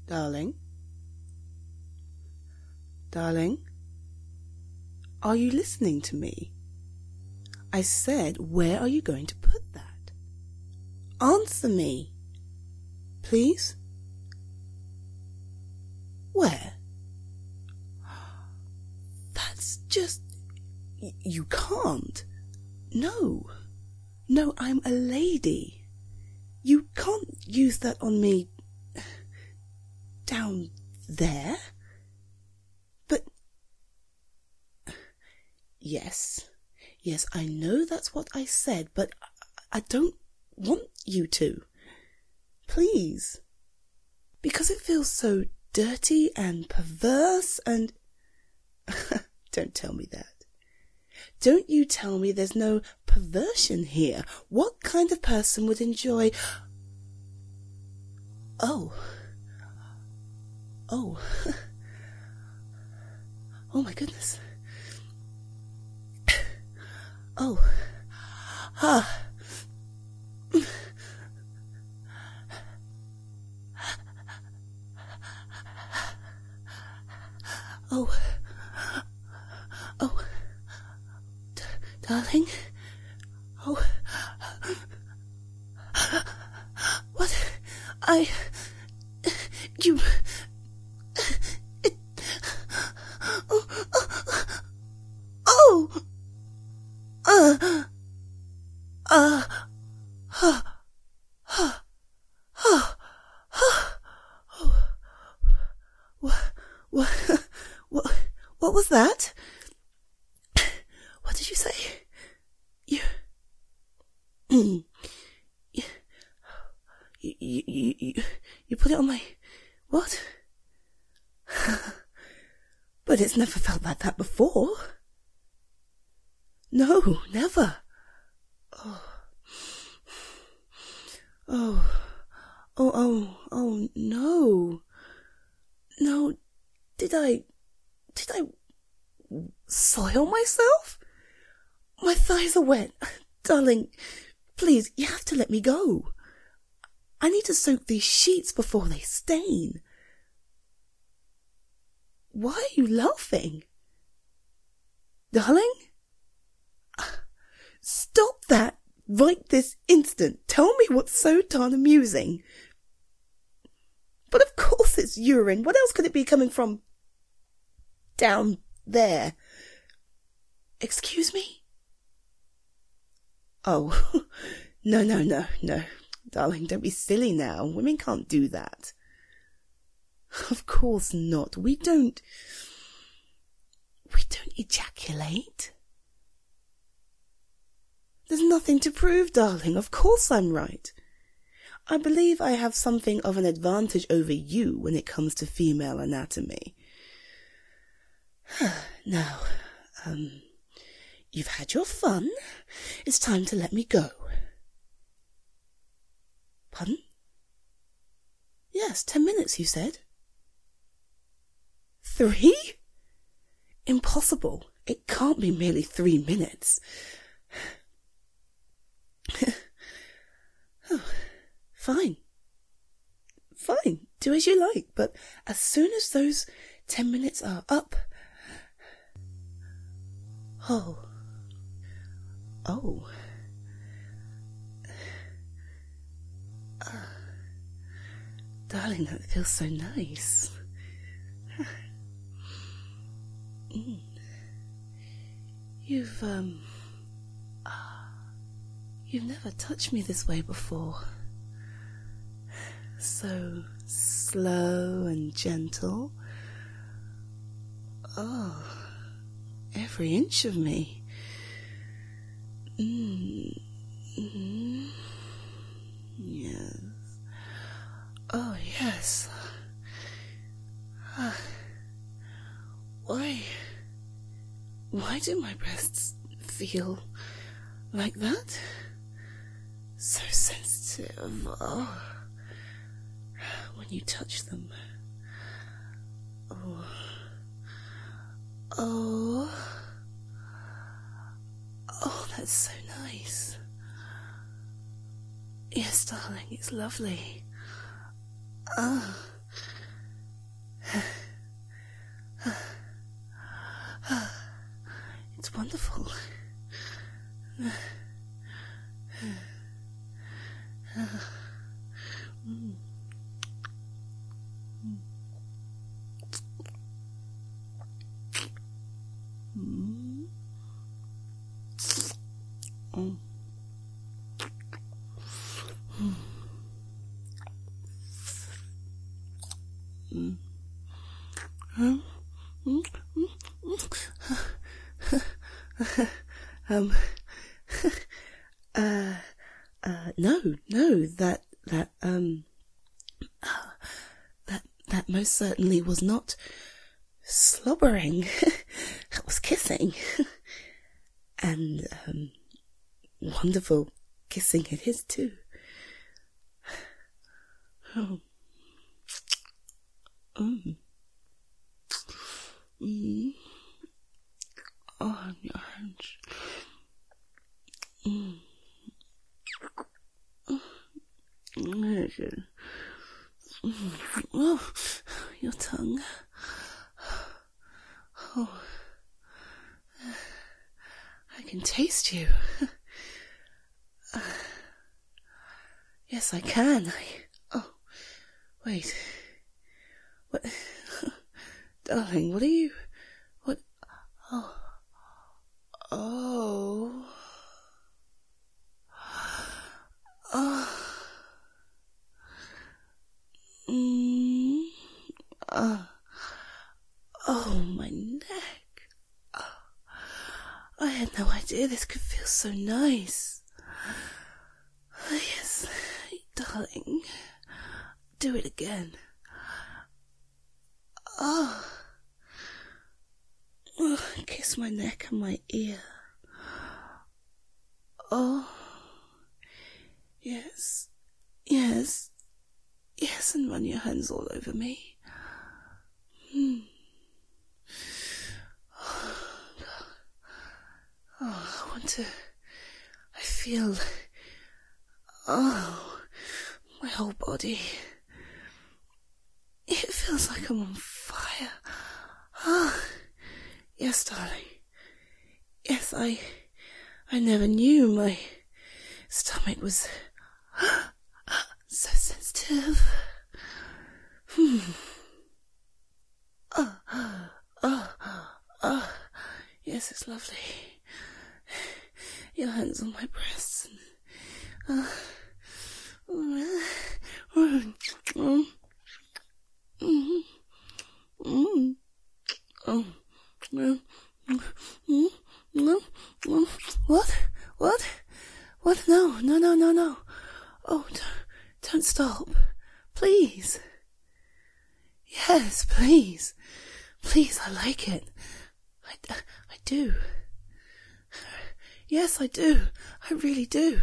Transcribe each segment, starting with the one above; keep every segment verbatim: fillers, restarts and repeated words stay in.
Darling? Darling? Are you listening to me? I said, where are you going to put that? Answer me. Please? Where? That's just... You can't. No. No, I'm a lady. You can't use that on me... down there. But... Yes. Yes, I know that's what I said, but I don't want you to. Please. Because it feels so dirty and perverse and... Don't tell me that. Don't you tell me there's no perversion here. What kind of person would enjoy... Oh. Oh. Oh my goodness. Oh. Ah. Oh. Oh. D- darling. Oh. What? I... You... It... Oh. Oh. Uh. Uh. Huh. Huh. Huh. Huh. Oh. What? What? What? What was that? What did you say? You... Mm. You... You... You... You... You put it on my... What? But it's never felt like that before. No, never. Oh. Oh. Oh, oh, oh, no. No, did I... Did I... soil myself? My thighs are wet. Darling, please, you have to let me go. I need to soak these sheets before they stain. Why are you laughing? Darling? Stop that right this instant. Tell me what's so darn amusing. But of course it's urine. What else could it be coming from down there? Excuse me? Oh, no, no, no, no. Darling, don't be silly now. Women can't do that. Of course not. We don't... We don't ejaculate. There's nothing to prove, darling. Of course I'm right. I believe I have something of an advantage over you when it comes to female anatomy. Now, um, you've had your fun. It's time to let me go. Pardon? Yes, ten minutes, you said. Three? Impossible. It can't be merely three minutes. Oh, fine. Fine, do as you like, but as soon as those ten minutes are up... Oh. Oh. Uh, darling, that feels so nice. mm. You've, um... You've never touched me this way before. So slow and gentle. Oh, every inch of me. Mm. Mm-hmm. Yes. Oh, yes. Uh, why... Why do my breasts feel like that? So sensitive. Oh. When you touch them. Oh. Oh. Oh, that's so nice. Yes, darling, it's lovely. Ah. Mm. Mm. Mm. Mm. Mm. Mm. Mm. um, uh, uh, no, no, that, that, um, uh, that, that most certainly was not slobbering. It was kissing. And, um, wonderful kissing it is too. Oh. Mm. Mm. Oh, on your hands. Mm. Mm. Oh, your tongue. Oh, I can taste you. Yes, I can. I... Oh, wait. What? Darling, what are you... What? Oh. Oh. Oh. Mm. Oh. Oh, my neck. Oh. I had no idea this could feel so nice. Oh, yes, darling. Do it again. Oh. Oh, kiss my neck and my ear. Oh. Yes. Yes. Yes, and run your hands all over me. Hmm. Oh, oh, I want to... I feel... Oh, my whole body. It feels like I'm on fire. Oh, yes, darling. Yes, I... I never knew my stomach was so sensitive. Hmm. Oh, oh, oh, yes, it's lovely. Your hands on my breasts. And, uh, mm, mm, mm, mm, oh, mm, mm, mm, mm. What? What? What? No, no, no, no, no. Oh, don't, don't stop. Please. Yes, please. Please, I like it. I, I do. Yes, I do. I really do.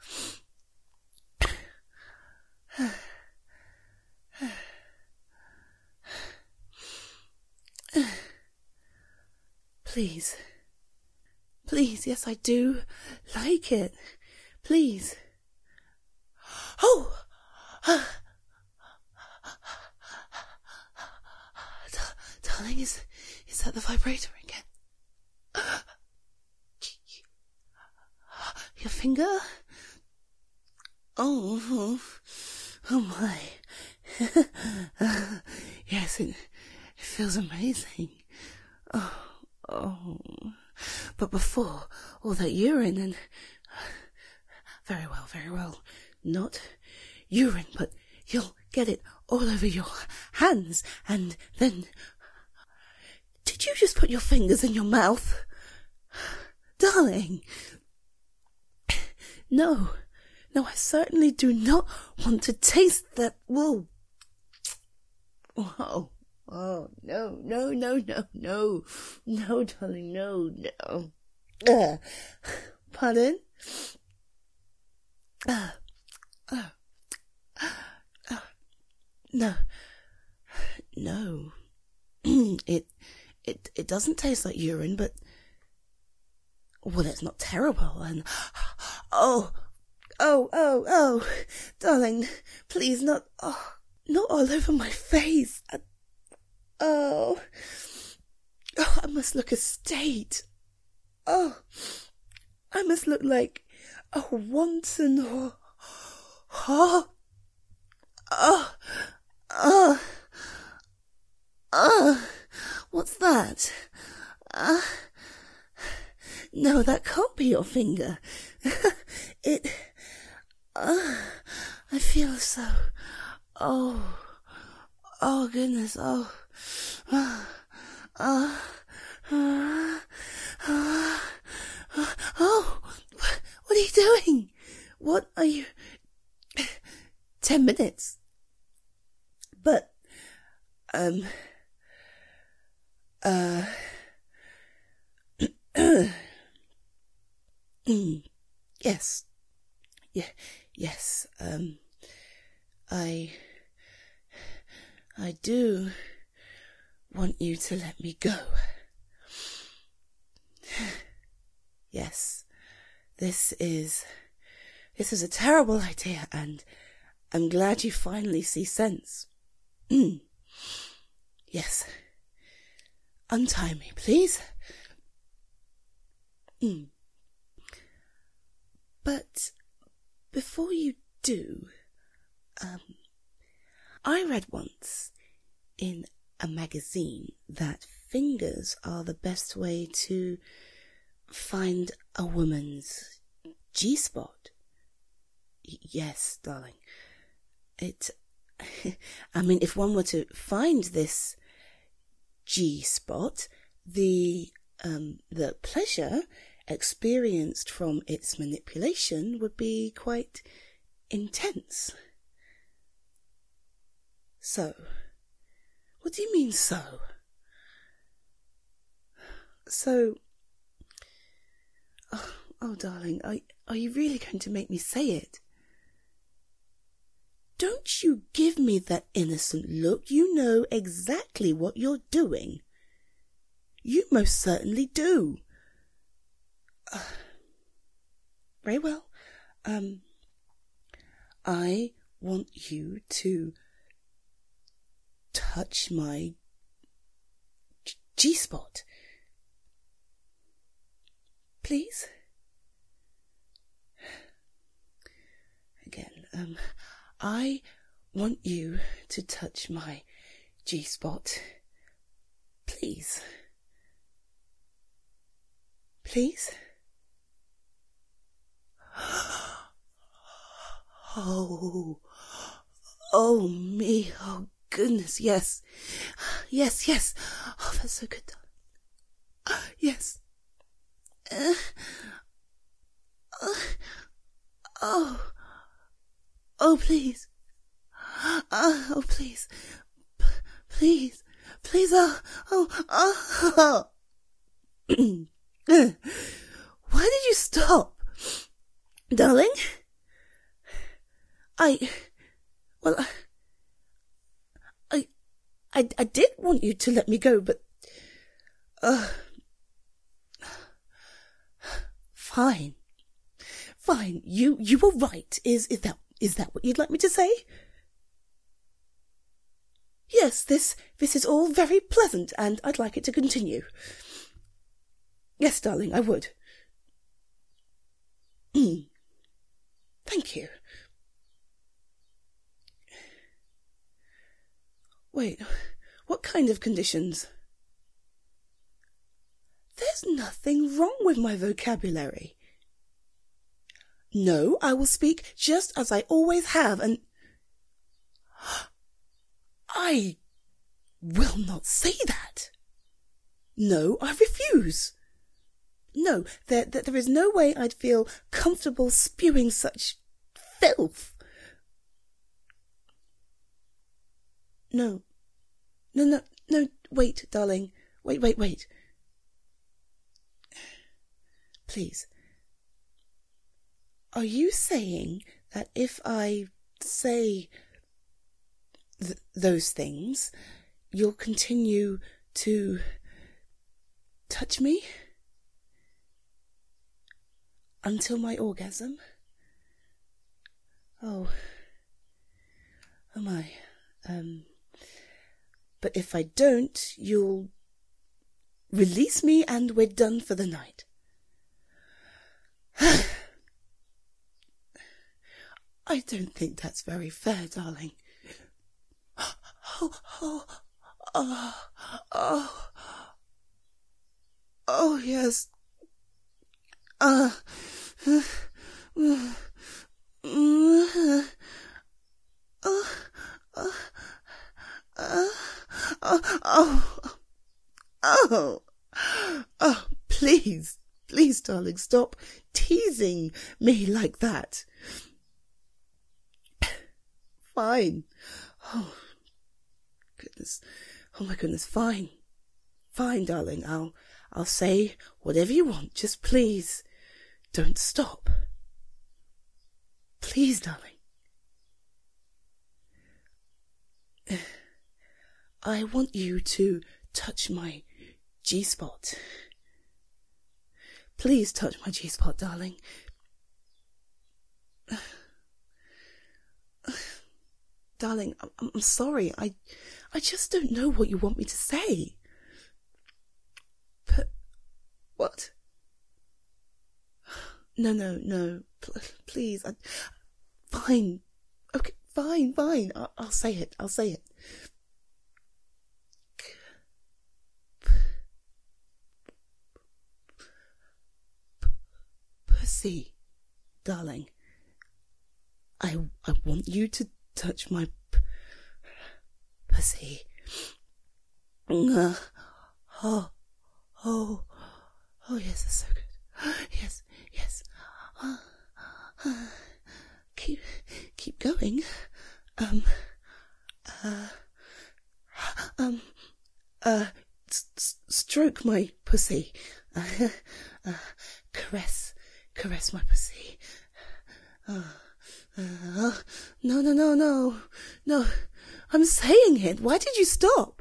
Please. Please, yes, I do like it. Please. Oh! Darling, is, is that the vibrator again? Your finger? Oh, oh my. Yes, it, it feels amazing. Oh, oh. But before all that urine and... Very well, very well. Not urine, but you'll get it all over your hands, and then... Did you just put your fingers in your mouth? Darling. No, no, I certainly do not want to taste that wool. Oh, oh, no, no, no, no, no, no, darling, no, no. Uh, pardon? Uh, uh, uh, no, no. it, it, it doesn't taste like urine, but... Well, it's not terrible, and... Oh, oh, oh, oh, darling, please, not... Oh, not all over my face. I, oh, oh, I must look a state. Oh, I must look like a wanton... Oh, Oh, oh, oh, oh, what's that? Uh, no, that can't be your finger. it, uh, I feel so, oh, oh goodness, oh, oh, oh, oh, oh, oh, what are you doing? What are you... Ten minutes. But, um, uh, yes, yeah, yes, um, I, I do want you to let me go. Yes, this is, this is a terrible idea, and I'm glad you finally see sense. Mm. Yes. Untie me, please. Mm. But before you do, um, I read once in a magazine that fingers are the best way to find a woman's G-spot. Y- yes, darling. It, I mean, if one were to find this G-spot, the, um, the pleasure experienced from its manipulation would be quite intense. So, what do you mean so? So, oh, oh darling, are, are you really going to make me say it? Don't you give me that innocent look. You know exactly what you're doing. You most certainly do. Uh, very well. Um, I want you to touch my G-spot. Please? Again, um... I want you to touch my G-spot. Please. Please? Oh, oh me, oh goodness, yes. Yes, yes. Oh, that's so good. Yes. Uh, uh, oh. Oh, please. Uh, oh, please. P- please. Please. Oh, oh, oh. Why did you stop? Darling? I... Well, I... I, I did want you to let me go, but... Uh... Fine. Fine. You, you were right. Is, is that... Is that what you'd like me to say? Yes, this, this is all very pleasant, and I'd like it to continue. Yes, darling, I would. Mm. Thank you. Wait, what kind of conditions? There's nothing wrong with my vocabulary. No, I will speak just as I always have, and... I will not say that. No, I refuse. No, there, there, there is no way I'd feel comfortable spewing such filth. No, no, no, no, wait, darling. Wait, wait, wait. Please. Are you saying that if I say th- those things, you'll continue to touch me until my orgasm? Oh, oh my. Um, but if I don't, you'll release me and we're done for the night. I don't think that's very fair, darling. Oh, oh, oh, oh, oh, yes. Uh, uh, uh, uh, uh, uh, uh, oh, oh, oh, please, please, darling, stop teasing me like that. Fine. Oh, goodness. Oh my goodness, fine. Fine, darling, I'll, I'll say whatever you want, just please don't stop. Please, darling. I want you to touch my G-spot. Please touch my G-spot, darling. Darling, I'm, I'm sorry. I, I just don't know what you want me to say. But, what? No, no, no. P- please. I, fine. Okay, fine, fine. I, I'll say it. I'll say it. Pussy, darling. I, I want you to touch my p- pussy. Uh, oh, oh, oh, yes, that's so good. Yes, yes. Uh, uh, keep, keep going. Um, uh, um, uh, s- s- stroke my pussy. Uh, uh, caress, caress my pussy. Uh, Uh, no, no, no, no, no, I'm saying it. Why did you stop?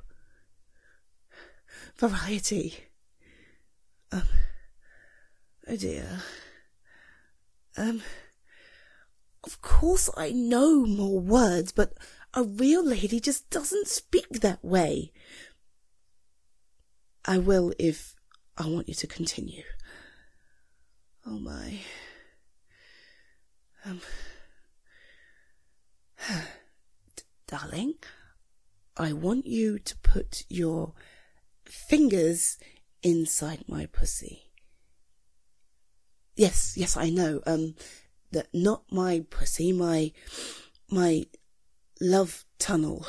Variety. Um, oh dear. Um, of course I know more words, but a real lady just doesn't speak that way. I will if I want you to continue. Oh my. Um... Darling, I want you to put your fingers inside my pussy. Yes, yes, I know. Um, that not my pussy, my, my love tunnel.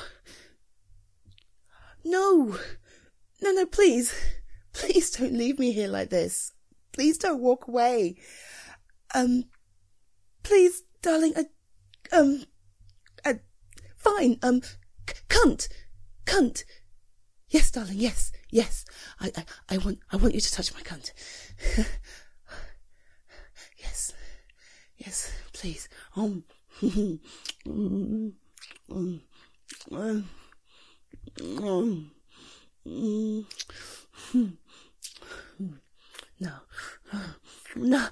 No, no, no, please, please don't leave me here like this. Please don't walk away. Um, please, darling, I, um, I, fine, um, c- cunt, cunt. Yes, darling, yes, yes. I, I, I want, I want you to touch my cunt. Yes, yes, please. Um, um, um, um, um, um, no, no.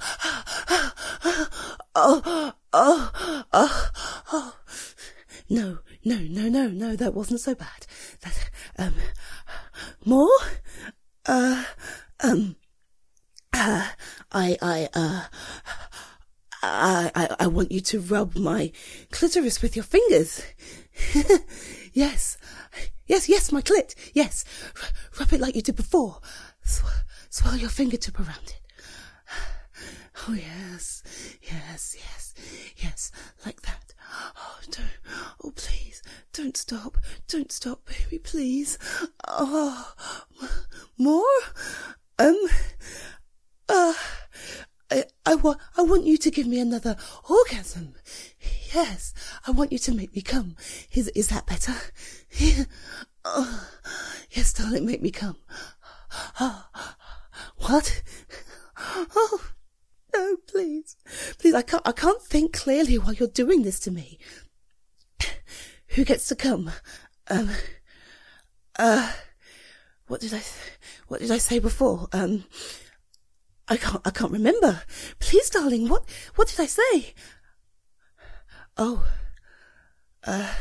Oh, oh, oh, oh. No, no, no, no, no, that wasn't so bad. That, um, more? Uh, um, uh, I, I, uh, I, I, I want you to rub my clitoris with your fingers. Yes, yes, yes, my clit, yes. R- rub it like you did before. Sw- swirl your fingertip around it. Oh, yes, yes, yes, yes, like that. Oh, don't, oh, please, don't stop, don't stop, baby, please. Oh, more? Um, uh, I, I want, I want you to give me another orgasm. Yes, I want you to make me come. Is, is that better? Yeah. Oh, yes, darling, make me come. Oh, what? Oh. No, please, please, I can't, I can't think clearly while you're doing this to me. Who gets to come? Um, uh, what did I, what did I say before? Um, I can't, I can't remember. Please, darling, what, what did I say? Oh, uh,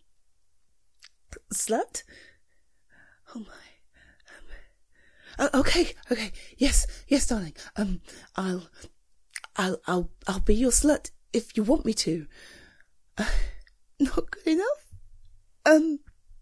slut? Oh my. Um, uh, okay, okay, yes, yes, darling. Um, I'll, I'll, I'll, I'll be your slut if you want me to. Uh, not good enough? Um,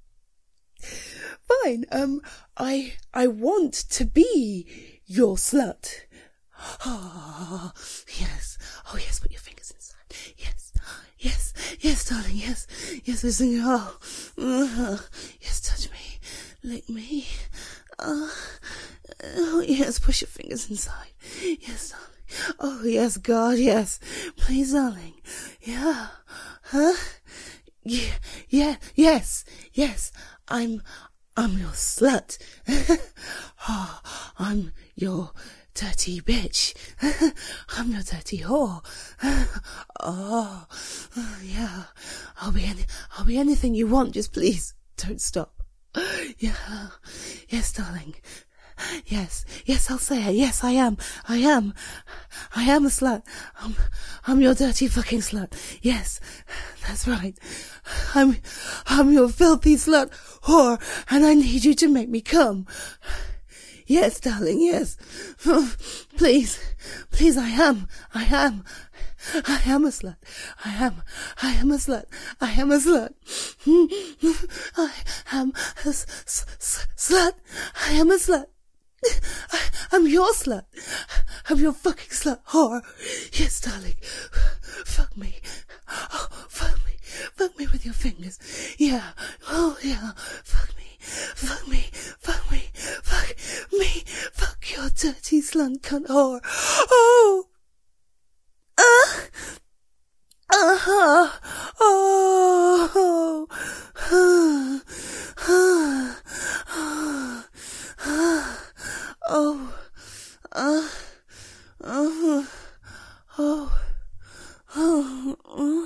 fine, um, I, I want to be your slut. Oh, yes. Oh, yes, put your fingers inside. Yes, yes, yes, darling, yes. Yes, we're singing. Oh, uh, yes, touch me. Lick me. Uh, oh, yes, push your fingers inside. Yes, darling. Oh, yes, God, yes. Please, darling. Yeah. Huh? Yeah, yeah, yes, yes. I'm, I'm your slut. Oh, I'm your dirty bitch. I'm your dirty whore. Oh, yeah. I'll be any, I'll be anything you want. Just please don't stop. Yeah. Yes, darling. Yes, yes, I'll say it. Yes, I am. I am. I am a slut. I'm, I'm your dirty fucking slut. Yes, that's right. I'm, I'm your filthy slut whore, and I need you to make me come. Yes, darling, yes. Please, please, I am. I am. I am a slut. I am. I am a slut. I am a slut. I am a s- s- s- slut. I am a slut. I, I'm your slut. I'm your fucking slut whore. Yes, darling. Fuck me. Oh, fuck me. Fuck me with your fingers. Yeah. Oh, yeah. Fuck me. Fuck me. Fuck me. Fuck me. Fuck your dirty slut cunt whore. Oh. Uh. Uh-huh. Oh. Oh. Oh, uh, uh, oh, oh, oh,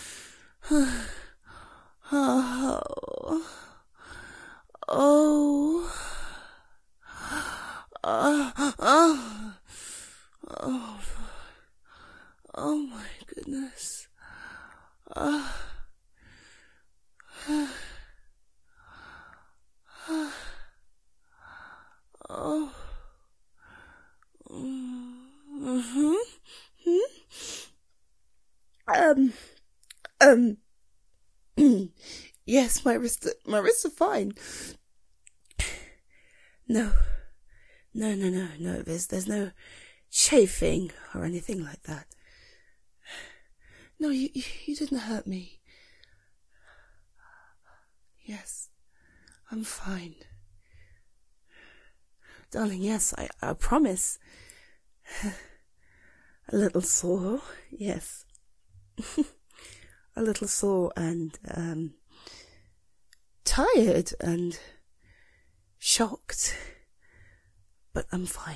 oh, oh, uh, oh, oh, oh my goodness. Uh, oh. Mm-hmm. Um, um, yes, my wrists, my wrists are fine. No, no, no, no, no, there's, there's no chafing or anything like that. No, you, you, you didn't hurt me. Yes, I'm fine. Darling, yes, I, I promise. A little sore, yes. A little sore and, um, tired and shocked, but I'm fine.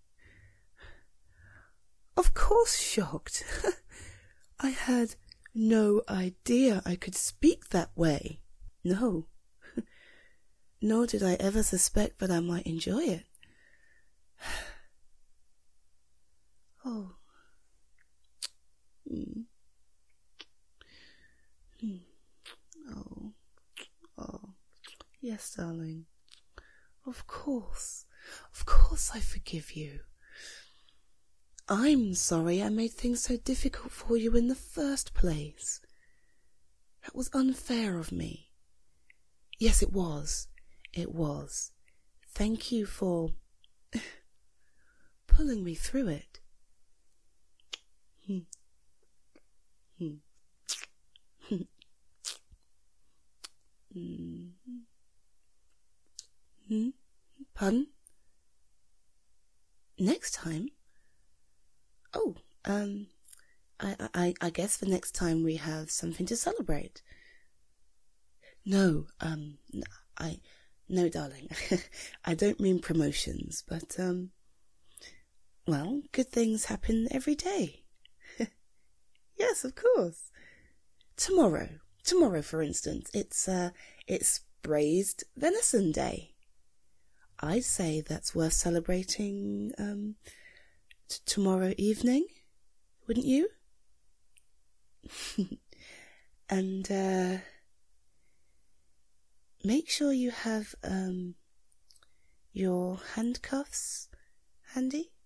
Of course shocked. I had no idea I could speak that way. No. Nor did I ever suspect that I might enjoy it. Oh. Mm. Mm. Oh. Oh. Yes, darling. Of course. Of course I forgive you. I'm sorry I made things so difficult for you in the first place. That was unfair of me. Yes, it was. It was. Thank you for pulling me through it. Hmm. Hmm. Hmm. Hmm. Pardon? Next time? Oh, um, I, I, I guess the next time we have something to celebrate. No, um, I, no, darling, I don't mean promotions, but, um, well, good things happen every day. Yes, of course. Tomorrow, tomorrow, for instance, it's, uh, it's braised venison day. I'd say that's worth celebrating, um, t- tomorrow evening, wouldn't you? And, uh, make sure you have, um, your handcuffs handy.